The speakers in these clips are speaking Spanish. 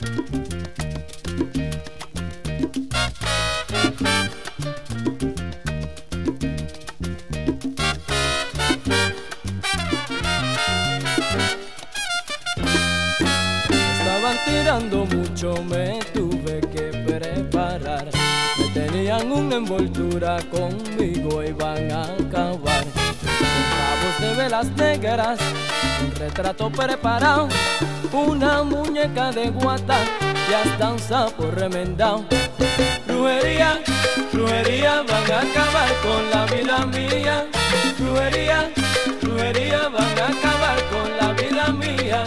Estaban tirando mucho, me tuve que preparar. Me tenían una envoltura, conmigo iban a acabar. Con cabos de velas negras, un retrato preparado, una muñeca de guata y hasta un sapo remendado. Brujería, brujería, van a acabar con la vida mía. Brujería, brujería, van a acabar con la vida mía.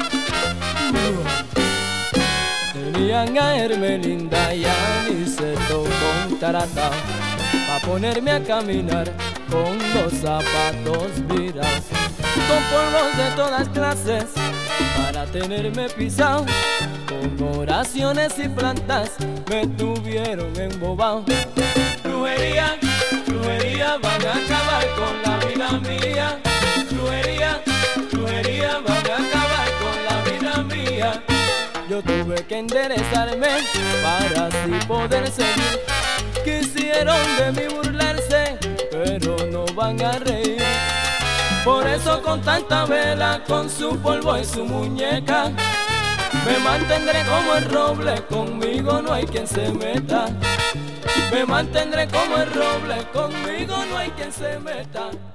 Tenían a Hermelinda y a Aniceto contratado pa' ponerme a caminar con los zapatos virados, con polvos de todas clases para tenerme pisado, con oraciones y plantas me tuvieron embobado. Brujería, brujería, van a acabar con la vida mía. Brujería, brujería, van a acabar con la vida mía. Yo tuve que enderezarme para así poder seguir. Quisieron de mí burlarse, pero no van a reír. Por eso con tanta vela, con su polvo y su muñeca, me mantendré como el roble, conmigo no hay quien se meta. Me mantendré como el roble, conmigo no hay quien se meta.